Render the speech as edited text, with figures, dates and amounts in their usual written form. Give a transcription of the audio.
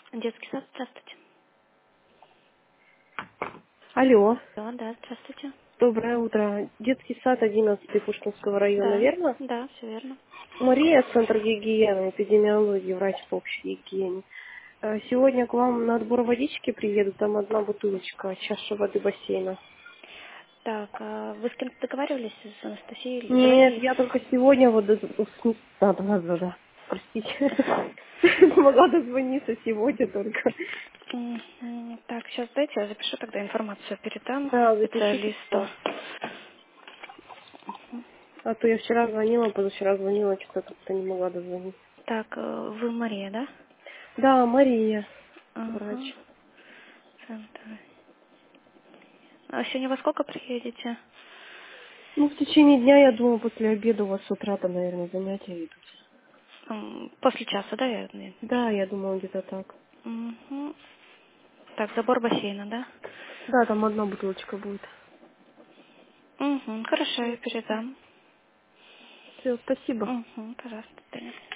Детский сад, здравствуйте. Алло, Да, здравствуйте. доброе утро. Детский сад 11 Пушкинского района, Да, верно? да, все верно. Мария, Центр гигиены, эпидемиологии, врач по общей гигиене. Сегодня к вам на отбор водички приедут, там одна бутылочка, чаша воды бассейна. Так, вы с кем-то договаривались, с Анастасией или Нет, звонили? я только сегодня вот... Да. Простите. Могла дозвониться сегодня только. Так, сейчас дайте, я запишу тогда информацию, передам Да, запишите, специалисту. пожалуйста. А то я вчера звонила, позавчера звонила, что-то как-то не могла дозвонить. Так, вы Мария, да? Да, Мария, врач. Ага. Центр. А сегодня во сколько приедете? Ну, в течение дня, я думаю, после обеда у вас с утра-то, наверное, занятия идут. После часа, да, я Да, напишу? я думаю, где-то так. Мгм. Так, забор бассейна, да? Да, там одна бутылочка будет. Хорошо, я Все, передам. спасибо. Пожалуйста, Таня.